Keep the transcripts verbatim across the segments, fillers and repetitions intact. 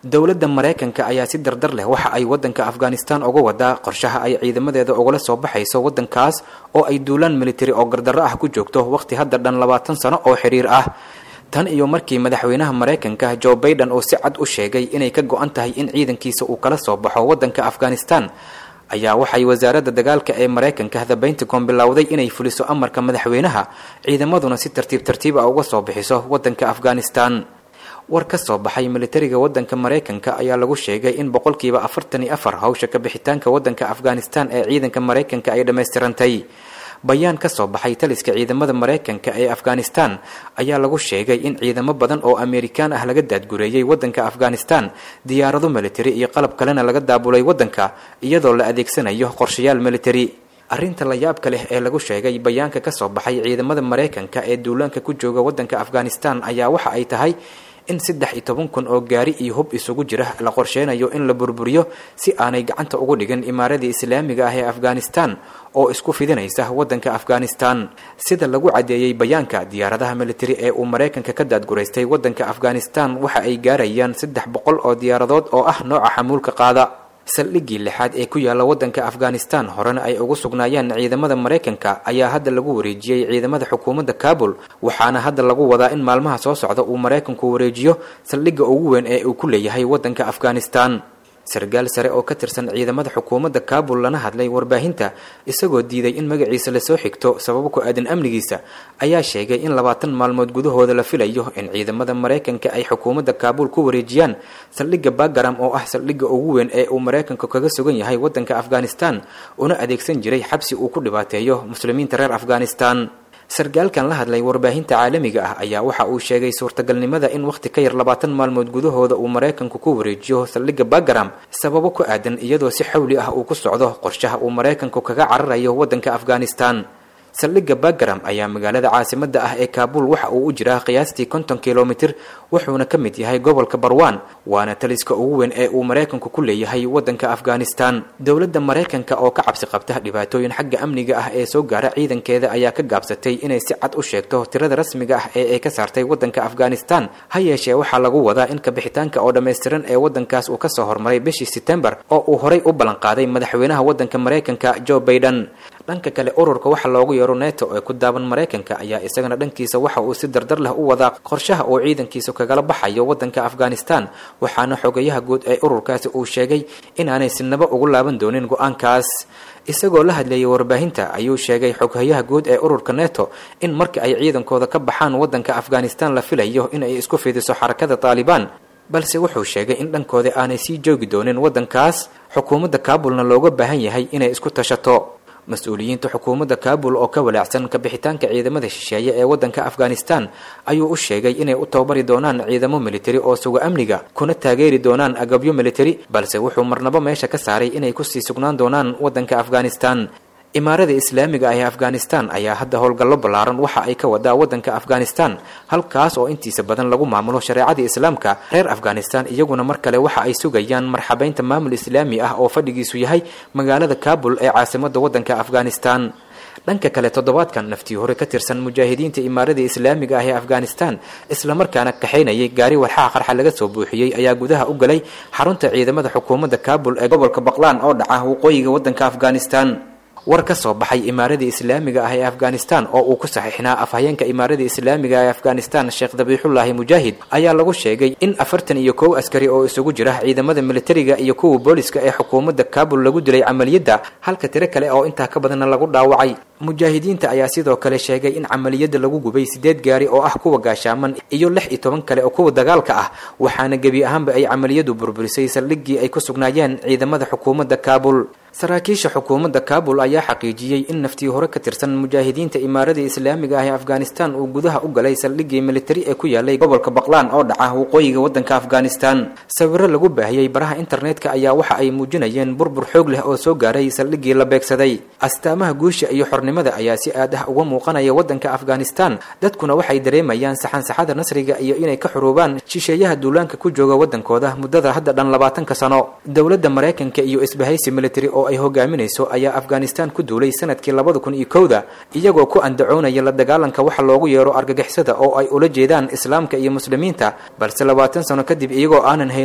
dowladda Mareykanka ayaa si dardar leh waxa ay wadanka Afghanistan uga wadaa qorshaha ay ciidamadeeda uga soo baxayso wadankaas oo ay duulaan military oo gardarro ah ku joogto waqti hadda dhan labaatan sano oo xiriir ah tan iyo markii madaxweynaha Mareykanka Joe Biden oo si cad u sheegay inay ka go'an tahay in ciidankiisa uu kala soo baxo wadanka Afghanistan ayaa waxay wasaaradda dagaalka ee Mareykanka The Pentagon bilowday inay fuliso amarka madaxweynaha ciidamaduna si tartiib tartiib ah uga soo bixiso wadanka Afghanistan war ka soo baxay militariga wadanka Mareykanka ayaa lagu sheegay in boqolkiiba afartan iyo afar hawsha ka bixitaanka wadanka Afghanistan ee ciidanka Mareykanka ay dhameystirantay bayaan ka soo baxay taliska ciidamada Mareykanka ee Afghanistan ayaa lagu sheegay in ciidamo badan oo Amerikaan ah laga daadgureeyay wadanka Afghanistan diyaarado military iyo qalab kalena laga daabulay wadanka iyadoo la adeegsanayo qorshayaal military arrinta la yaabka leh ee lagu sheegay bayaanka ka soo baxay ciidamada Mareykanka ee duulaanka ku jooga wadanka Afghanistan ayaa waxa ay tahay in saddex iyo toban kun oo gaari iyo hub isugu jira la qorsheenayo in la burburiyo si aanay gacanta ugu dhigin imaaradda islaamiga ah ee Afghanistan oo isku fidinaysa wadanka Afghanistan sida lagu cadeeyay bayaanka diyaaradaha military ee uu Mareykanka ka daadgureystay wadanka Afghanistan waxa ay gaarayaan saddex boqol oo diyaaradood oo ah nooca xamuulka qaada saldhiggii lixaad ee ku yaala wadanka Afghanistan horena ay ugu sugnaayeen ciidamada Mareykanka ayaa hadda lagu wareejiyay ciidamada xukuumadda Kabul waxaana hadda lagu wadaa in maalmaha soo socda uu Mareykanku wareejiyo saldhigga ugu weyn ee uu ku leeyahay wadanka Afghanistan sargaal sare oo ka tirsan ciidamada xukuumadda Kabul lana hadlay warbaahinta isagoo diiday in magaciisa la soo xigto sabab ku aadan amnigiisa ayaa sheegay in labaatan maalmood gudahooda la filayo in ciidamada Mareykanka ay xukuumadda Kabul ku wareejiyaan saldhigga Bagram oo ah saldhigga ugu weyn ee uu Mareykanku kaga sugan yahay wadanka Afghanistan una adeegsan jiray xabsi uu ku dhibaateeyo muslimiinta reer Afghanistan sargaalkan la hadlay warbaahinta caalamiga ah ayaa waxa uu sheegay suurtagalnimada in waqti ka yar labaatan maalmood gudahooda uu Mareykanku ku wareejiyo saldhigga Bagram sababo ku aadan iyadoo si xawli ah uu ku socdo qorshaha uu Mareykanku kaga cararayo wadanka Afghanistan saldhigga Bagram ayaa magaalada caasimadda ah ee Kabul waxa uu u jiraa qiyaastii konton kiiloomitir wuxuuna ka mid yahay gobolka Barwan waana taliska ugu weyn ee uu Mareykanku ku leeyahay wadanka Afghanistan dowladda Mareykanka oo ka cabsi qabta dhibaatooyin xagga amniga ah ee soo gaara ciidankeeda ayaa ka gaabsatay inay si cad u sheegto tirada rasmiga ah ee ay ka saartay wadanka Afghanistan ha yeeshee waxa lagu wadaa in ka bixitaanka oo dhameystiran ee wadankaas uu ka soo hormaray bishii September oo uu horay u ballan qaaday madaxweynaha wadanka Mareykanka Joe Biden dhanka kale ururka waxa loogu yeero NATO ee ku daaban Mareykanka ayaa isagana dhankiisa waxa uu si dardar leh u wadaa qorshaha oo ciidankiisa kaga baxayo wadanka Afghanistan waxaana xogayaha guud ee ururkaasi uu sheegay in aanay sinaba ugu laaban doonin go'aankaas isagoo la hadlayay warbaahinta ayuu sheegay xogayaha guud ee ururka NATO in marka ay ciidankooda ka baxaan wadanka Afghanistan la filayo in ay isku fidiso xarakada Taliban balse wuxuu sheegay in dhankooda aanay sii joogi doonin wadankaas xukuumadda Kabulna looga baahan yahay inay isku tashato mas'uuliyiinta xukuumadda Kabul oo ka walaacsan ka bixitaanka ciidamada shisheeye ee wadanka Afghanistan ayuu u sheegay inay u tababari doonaan ciidamo military oo suga amniga kuna taageeri doonaan agabyo military balse wuxuu marnaba meesha ka saaray inay ku sii sugnaan doonaan wadanka Afghanistan imaaradda islaamiga ah ee Afghanistan ayaa hadda howlgallo ballaaran waxa ay ka wadaa wadanka Afghanistan halkaas oo intiisa badan lagu maamulo shariicada islaamka reer Afghanistan iyaguna mar kale waxa ay sugayaan marxabeynta maamul islaami ah oo fadhigiisu yahay magaalada Kabul ee caasimadda wadanka Afghanistan dhanka kale toddobaadkan naftii hore ka tirsan mujaahidiinta imaaradda islaamiga ah ee Afghanistan isla markaana kaxeynayay gaari walxaha qarxa laga soo buuxiyay ayaa gudaha u galay xarunta ciidamada xukuumadda Kabul ee gobolka Baqlan oo dhaca waqooyiga wadanka Afghanistan war ka soo baxay imaaradda islaamiga ah ee Afghanistan oo uu ku saxiixnaa afhayeenka imaaradda islaamiga ee Afghanistan Sheikh Dabihullah Mujahid ayaa lagu sheegay in afartan iyo kow askari oo isugu jira ciidamada militariga iyo kuwa booliska ee xukuumadda Kabul lagu dilay amaliyada halka tiro kale oo inta ka badan lagu dhaawacay mujaahidiinta ayaa sidoo kale sheegay in amaliyada lagu gubay sideed gaari oo ah kuwa gaashaaman iyo lix iyo toban kale oo kuwa dagaalka ah waxaana gabi ahaanba ay amaliyadu burburisay saldhiggii ay ku sugnaayeen ciidamada xukuumadda Kabul saraakiisha xukuumadda Kabul ayaa xaqiijiyay in naftii hore ka tirsan mujaahidiinta imaaradda islaamiga ah ee Afghanistan uu gudaha u galay saldhiggii military ee ku yaalay gobolka Baqlan oo dhaca waqooyiga wadanka Afghanistan sawirro lagu baahiyay baraha internetka ayaa waxa ay muujinayeen burbur xoog leh oo soo gaaray saldhiggii la beegsaday astaamaha guusha iyo xornimada ayaa si aad ah uga muuqanaya wadanka Afghanistan dadkuna waxay dareemayaan saxan saxada nasriga iyo inay ka xuruubaan shisheeyaha duulaanka ku jooga wadankooda muddada hadda dhan labaatanka sano dowladda Mareykanka iyo isbahaysi military oo ay hogaaminayso ayaa Afghanistan ku duulay sanadkii labada kun iyo kowda iyagoo ku andacoonaya la dagaalanka waxa loogu yeero argagixisada oo ay ula jeedaan islaamka iyo muslimiinta balse labaatan sano kadib iyagoo aanan hayn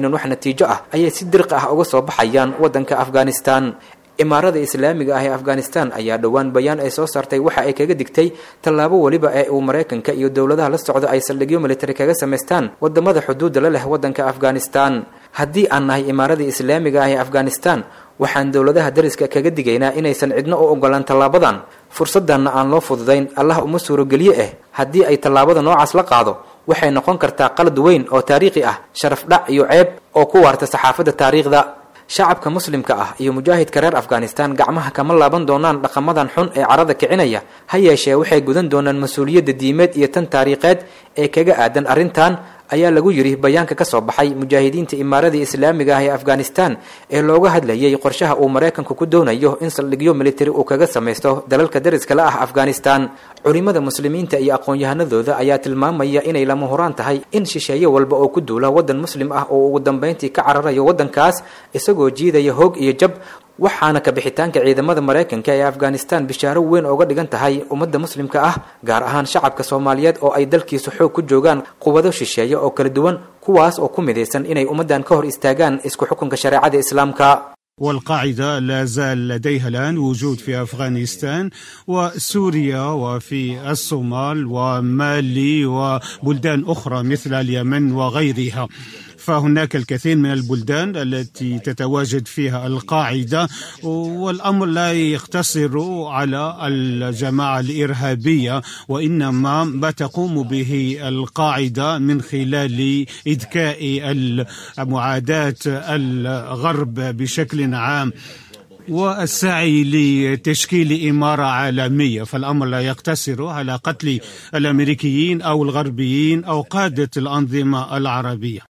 haynin wax natiijo ah ayay si dirqi ah uga soo baxayaan waddanka afghanistan. imaarada islaamiga ah ee afghanistan ayaa dhowaan bayaan ay soo saartay waxa ay kaga digtay tallaabo waliba ee uu maraykanka iyo dowladaha la socda ay saldhigyo militari kaga samaystaan wadamada xuduudda la leh waddanka afghanistan. haddii aan nahay imaaradii islaamiga ah ee afghanistan waxaan dowladaha dariska kaga digaynaa inaysan cidno u ogolaan tallaabadan, fursaddanna aan loo fududayn allah uma suurogeliye ah. haddii ay tallaabada noocaas la qaado waxay noqon kartaa qalad weyn oo taariikhi ah, sharaf dhac iyo ceeb oo ku waarta saxaafadda taariikhda. shacabka muslimka ah iyo mujaahidka reer afghanistan gacmaha kama laaban doonaan dhaqamadan xun ee carada kicinaya, ha yeeshee waxay gudan doonaan mas-uuliyadda diimeed iyo tan taariikheed ee kaga aadan arrintan, ayaa lagu yidhi bayaanka ka soo baxay mujaahidiinta imaaradii islaamiga ah ee afghanistan ee looga hadlayay qorshaha uu maraykanku ku doonayo in saldhigyo militari uu kaga samaysto dalalka dariska la ah afghanistan. culimada muslimiinta iyo aqoon-yahanadooda ayaa tilmaamaya inay lama huraan tahay in shisheeye walba oo ku duula waddan muslim ah oo ugu dambayntii ka cararayo waddankaas isagoo jiidaya hoog iyo jab, waxaana ka bixitaanka ciidamada maraykanka ee afghanistan bishaaro weyn ooga dhigan tahay ummadda muslimka ah, gaar ahaan shacabka soomaaliyeed oo ay dalkiisu xoog ku joogaan quwado shisheeye oo kala duwan, kuwaas oo ku midaysan inay ummaddan ka hor istaagaan isku xukunka shareecada islaamka. والقاعدة لا زال لديها الآن وجود في أفغانستان وسوريا وفي الصومال ومالي وبلدان أخرى مثل اليمن وغيرها. فهناك الكثير من البلدان التي تتواجد فيها القاعدة، والأمر لا يقتصر على الجماعة الإرهابية، وإنما ما تقوم به القاعدة من خلال إذكاء معاداة الغرب بشكل عام والسعي لتشكيل إمارة عالمية. فالأمر لا يقتصر على قتل الأمريكيين أو الغربيين أو قادة الأنظمة العربية.